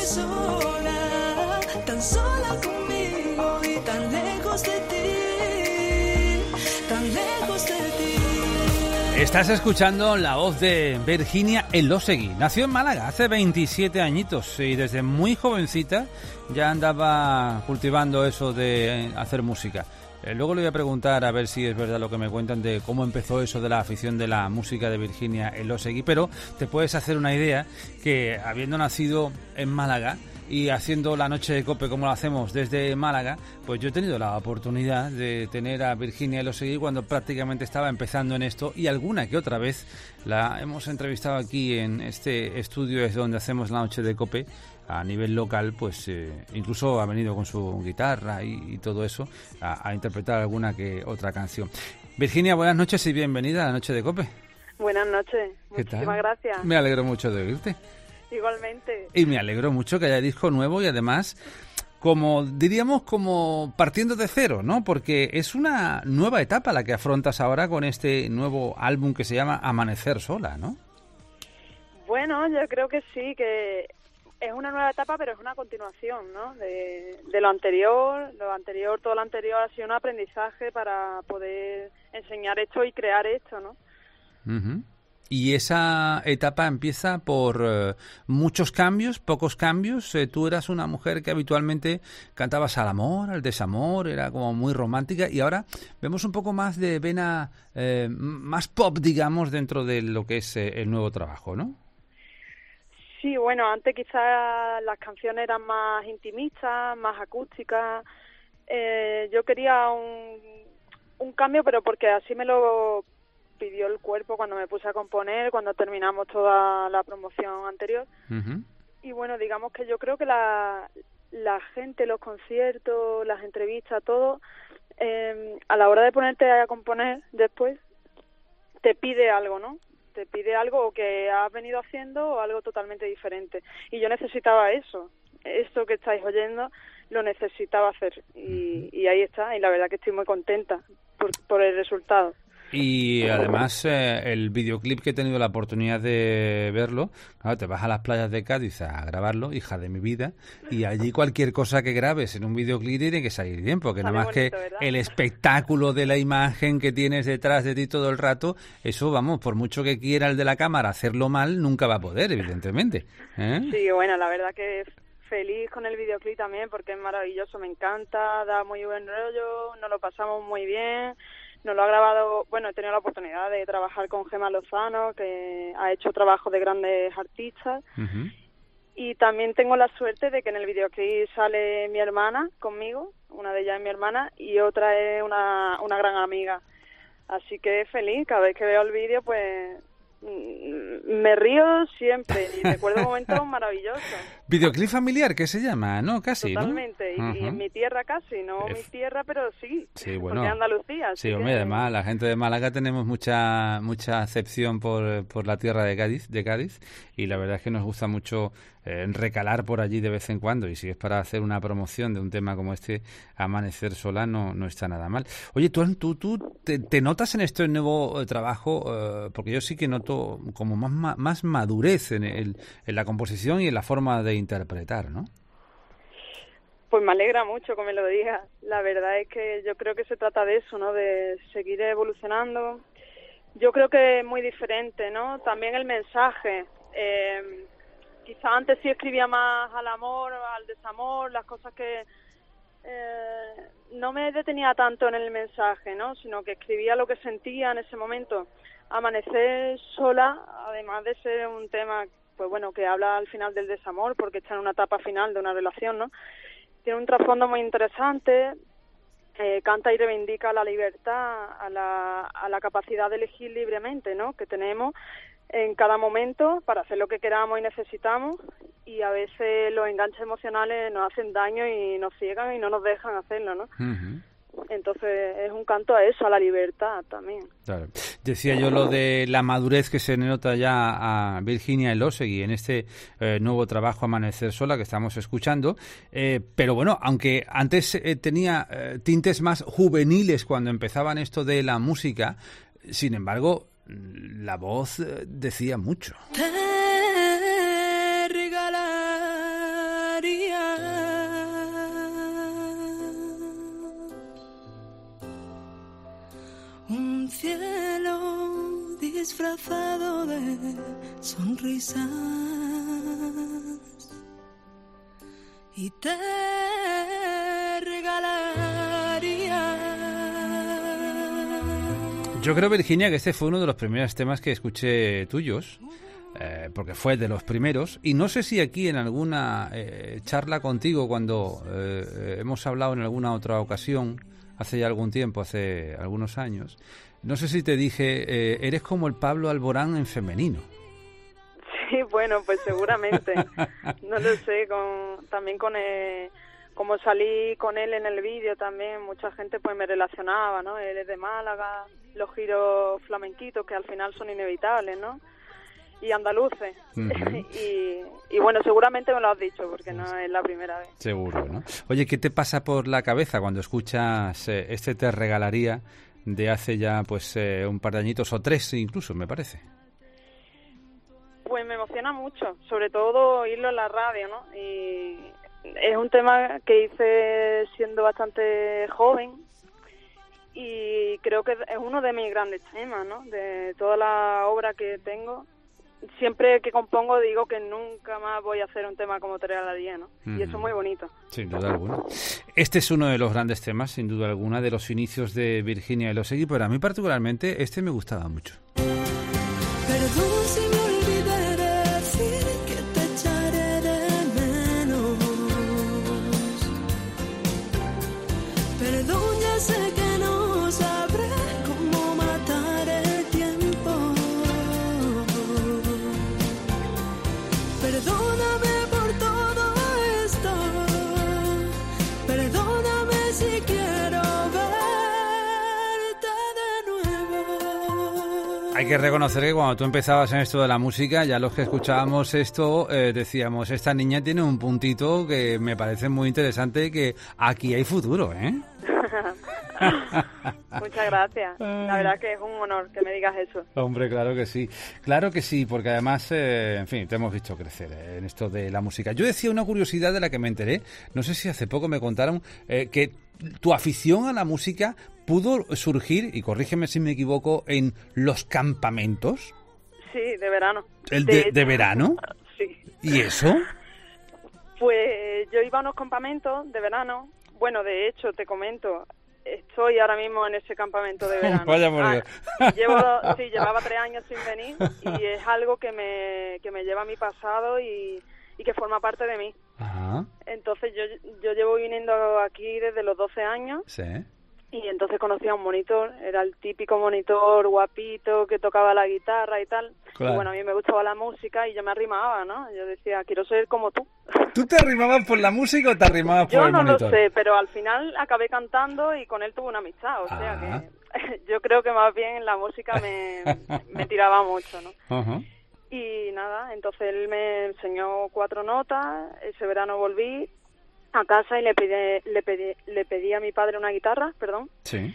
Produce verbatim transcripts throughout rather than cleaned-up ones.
sola, tan sola conmigo y tan lejos de ti, tan lejos de ti. Estás escuchando la voz de Virginia Elósegui. Nació en Málaga hace veintisiete añitos y desde muy jovencita ya andaba cultivando eso de hacer música. Eh, luego le voy a preguntar a ver si es verdad lo que me cuentan de cómo empezó eso de la afición de la música de Virginia Elósegui, pero te puedes hacer una idea que habiendo nacido en Málaga y haciendo la noche de COPE como lo hacemos desde Málaga, pues yo he tenido la oportunidad de tener a Virginia Elósegui cuando prácticamente estaba empezando en esto y alguna que otra vez la hemos entrevistado aquí en este estudio, es donde hacemos la noche de COPE a nivel local, pues eh, incluso ha venido con su guitarra y, y todo eso a, a interpretar alguna que otra canción. Virginia, buenas noches y bienvenida a la noche de COPE. Buenas noches, ¿Qué muchísimas tal? gracias. Me alegro mucho de oírte. Igualmente. Y me alegro mucho que haya disco nuevo y además, como diríamos, como partiendo de cero, ¿no? Porque es una nueva etapa la que afrontas ahora con este nuevo álbum que se llama Amanecer Sola, ¿no? Bueno, yo creo que sí, que es una nueva etapa, pero es una continuación, ¿no? De, de lo anterior, lo anterior, todo lo anterior ha sido un aprendizaje para poder enseñar esto y crear esto, ¿no? Uh-huh. Y esa etapa empieza por eh, muchos cambios, pocos cambios. Eh, tú eras una mujer que habitualmente cantabas al amor, al desamor, era como muy romántica y ahora vemos un poco más de vena eh, más pop, digamos, dentro de lo que es eh, el nuevo trabajo, ¿no? Sí, bueno, antes quizás las canciones eran más intimistas, más acústicas. Eh, yo quería un, un cambio, pero porque así me lo pidió el cuerpo cuando me puse a componer, cuando terminamos toda la promoción anterior. Uh-huh. Y bueno, digamos que yo creo que la, la gente, los conciertos, las entrevistas, todo, eh, a la hora de ponerte a componer después, te pide algo, ¿no? Te pide algo que has venido haciendo o algo totalmente diferente. Y yo necesitaba eso. Esto que estáis oyendo lo necesitaba hacer. Y, y ahí está. Y la verdad que estoy muy contenta por, por el resultado. Y además eh, el videoclip que he tenido la oportunidad de verlo, claro, te vas a las playas de Cádiz a grabarlo, hija de mi vida, y allí cualquier cosa que grabes en un videoclip tiene que salir bien, porque Sale nada más bonito, que ¿verdad? El espectáculo de la imagen que tienes detrás de ti todo el rato, eso, vamos, por mucho que quiera el de la cámara hacerlo mal, nunca va a poder, evidentemente. ¿Eh? Sí, bueno, la verdad que feliz con el videoclip también, porque es maravilloso, me encanta, da muy buen rollo, nos lo pasamos muy bien. Nos lo ha grabado, bueno, he tenido la oportunidad de trabajar con Gemma Lozano, que ha hecho trabajo de grandes artistas. Uh-huh. Y también tengo la suerte de que en el videoclip sale mi hermana conmigo, una de ellas es mi hermana, y otra es una, una gran amiga. Así que feliz, cada vez que veo el vídeo, pues me río siempre y recuerdo momentos maravillosos. Videoclip familiar, ¿qué se llama? ¿No? Casi, Totalmente, ¿no? y, uh-huh. y en mi tierra casi, no F- mi tierra, pero sí, sí bueno, porque Andalucía. Sí, hombre, que... además la gente de Málaga tenemos mucha mucha acepción por, por la tierra de Cádiz, de Cádiz, y la verdad es que nos gusta mucho eh, recalar por allí de vez en cuando, y si es para hacer una promoción de un tema como este, Amanecer Sola, no, no está nada mal. Oye, ¿tú, tú, tú te, te notas en este nuevo trabajo? Eh, porque yo sí que noto como más, más madurez en, el, en la composición y en la forma de interpretar, ¿no? Pues me alegra mucho que me lo digas. La verdad es que yo creo que se trata de eso, ¿no? De seguir evolucionando. Yo creo que es muy diferente, ¿no? También el mensaje. Eh, quizá antes sí escribía más al amor, al desamor, las cosas que eh, no me detenía tanto en el mensaje, ¿no? Sino que escribía lo que sentía en ese momento. Amanecer Sola, además de ser un tema, pues bueno, que habla al final del desamor, porque está en una etapa final de una relación, ¿no? Tiene un trasfondo muy interesante, eh, canta y reivindica la libertad, a la, a la capacidad de elegir libremente, ¿no? Que tenemos en cada momento para hacer lo que queramos y necesitamos, y a veces los enganches emocionales nos hacen daño y nos ciegan y no nos dejan hacerlo, ¿no? Uh-huh. Entonces es un canto a eso, a la libertad también. Claro. Decía yo lo de la madurez que se nota ya a Virginia Elósegui en este eh, nuevo trabajo Amanecer Sola que estamos escuchando, eh, pero bueno, aunque antes eh, tenía eh, tintes más juveniles cuando empezaban esto de la música, sin embargo la voz eh, decía mucho. Te regalaré disfrazado de sonrisas y te regalaría. Yo creo, Virginia, que este fue uno de los primeros temas que escuché tuyos, eh, porque fue de los primeros, y no sé si aquí en alguna eh, charla contigo, cuando eh, hemos hablado en alguna otra ocasión, hace ya algún tiempo, hace algunos años, no sé si te dije, eh, eres como el Pablo Alborán en femenino. Sí, bueno, pues seguramente. No lo sé, con, también con el, como salí con él en el vídeo también, mucha gente pues me relacionaba, ¿no? Él es de Málaga, los giros flamenquitos que al final son inevitables, ¿no? Y andaluces. Uh-huh. y, y bueno, seguramente me lo has dicho, porque no es la primera vez. Seguro, ¿no? Oye, ¿qué te pasa por la cabeza cuando escuchas eh, este Te regalaría de hace ya pues eh, un par de añitos, o tres incluso, me parece? Pues me emociona mucho, sobre todo oírlo en la radio, ¿no? Y es un tema que hice siendo bastante joven y creo que es uno de mis grandes temas, ¿no? De toda la obra que tengo. Siempre que compongo digo que nunca más voy a hacer un tema como Te regalaría, ¿no? Mm. Y eso es muy bonito. Sin duda alguna. Este es uno de los grandes temas, sin duda alguna, de los inicios de Virginia Elosegui, pero a mí particularmente este me gustaba mucho. Perdón si me olvidé decir que te echaré de menos. Perdón, ya sé que no sabré cómo matar el tiempo. Perdóname por todo esto. Perdóname si quiero verte de nuevo. Hay que reconocer que cuando tú empezabas en esto de la música, ya los que escuchábamos esto eh, decíamos, esta niña tiene un puntito que me parece muy interesante, que aquí hay futuro, ¿eh? Muchas gracias. La verdad que es un honor que me digas eso. Hombre, claro que sí. Claro que sí, porque además, eh, en fin, te hemos visto crecer eh, en esto de la música. Yo decía una curiosidad de la que me enteré, no sé si hace poco me contaron, eh, que tu afición a la música pudo surgir, y corrígeme si me equivoco, en los campamentos. Sí, de verano. ¿El de, de, de verano? Sí. ¿Y eso? Pues yo iba a unos campamentos de verano. Bueno, de hecho, te comento, estoy ahora mismo en ese campamento de verano. Vaya por Dios. Ah, llevo, sí, llevaba tres años sin venir y es algo que me, que me lleva a mi pasado y, y que forma parte de mí. Ajá. Entonces yo, yo llevo viniendo aquí desde los doce años. Sí. Y entonces conocí a un monitor, era el típico monitor guapito que tocaba la guitarra y tal. Claro. Y bueno, a mí me gustaba la música y yo me arrimaba, ¿no? Yo decía, quiero ser como tú. ¿Tú te arrimabas por la música o te arrimabas por yo el no monitor? Yo no lo sé, pero al final acabé cantando y con él tuve una amistad, o ah. sea que yo creo que más bien la música me, me tiraba mucho, ¿no? Uh-huh. Y nada, entonces él me enseñó cuatro notas, ese verano volví a casa y le pedí, le pedí, le pedí a mi padre una guitarra, perdón. Sí.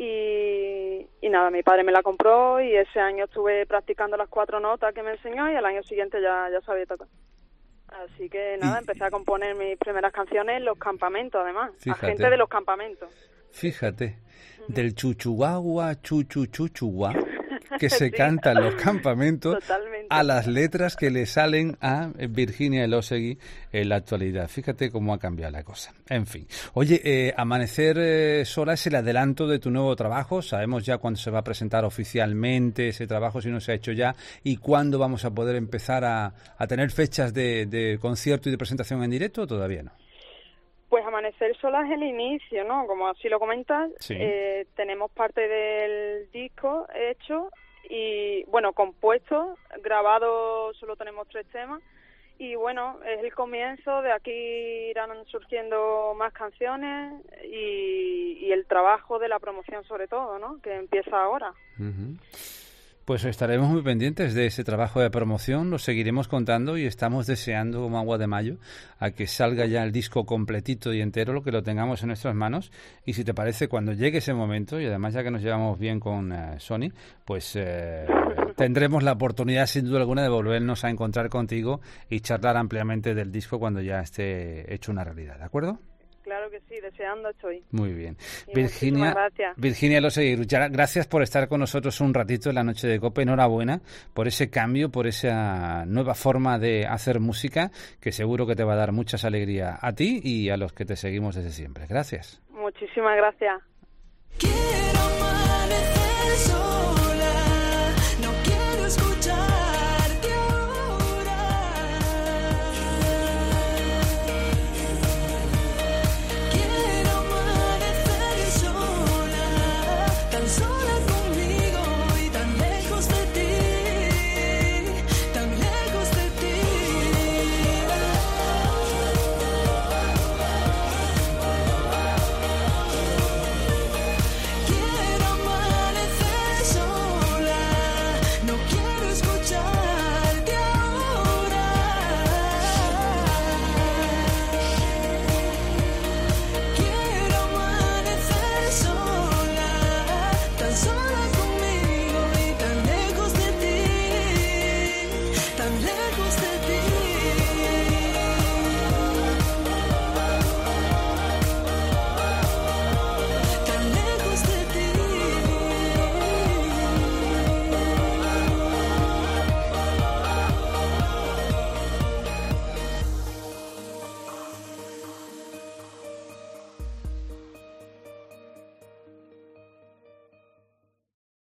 Y, y nada, mi padre me la compró y ese año estuve practicando las cuatro notas que me enseñó y al año siguiente ya, ya sabía tocar. Así que nada, y... empecé a componer mis primeras canciones en los campamentos, además. Fíjate. A gente de los campamentos. Fíjate, uh-huh. Del chuchuagua, chuchuchuchua, que se sí. canta en los campamentos. Totalmente. A las letras que le salen a Virginia Elosegui en la actualidad. Fíjate cómo ha cambiado la cosa. En fin. Oye, eh, Amanecer eh, Sola es el adelanto de tu nuevo trabajo. Sabemos ya cuándo se va a presentar oficialmente ese trabajo, si no se ha hecho ya, y cuándo vamos a poder empezar a, a tener fechas de, de concierto y de presentación en directo, ¿o todavía no? Pues Amanecer Sola es el inicio, ¿no? Como así lo comentas, sí. eh, tenemos parte del disco hecho y, bueno, compuesto, grabado solo tenemos tres temas y, bueno, es el comienzo, de aquí irán surgiendo más canciones y, y el trabajo de la promoción sobre todo, ¿no? Que empieza ahora. Uh-huh. Pues estaremos muy pendientes de ese trabajo de promoción, lo seguiremos contando y estamos deseando como agua de mayo a que salga ya el disco completito y entero, lo que lo tengamos en nuestras manos. Y si te parece, cuando llegue ese momento, y además ya que nos llevamos bien con uh, Sony, pues eh, tendremos la oportunidad sin duda alguna de volvernos a encontrar contigo y charlar ampliamente del disco cuando ya esté hecho una realidad, ¿de acuerdo? claro que sí, deseando estoy. Muy bien. Y Virginia, gracias. Virginia Elosegui, gracias por estar con nosotros un ratito en la noche de COPE. Enhorabuena por ese cambio, por esa nueva forma de hacer música, que seguro que te va a dar muchas alegrías a ti y a los que te seguimos desde siempre. Gracias. Muchísimas gracias. Quiero amanecer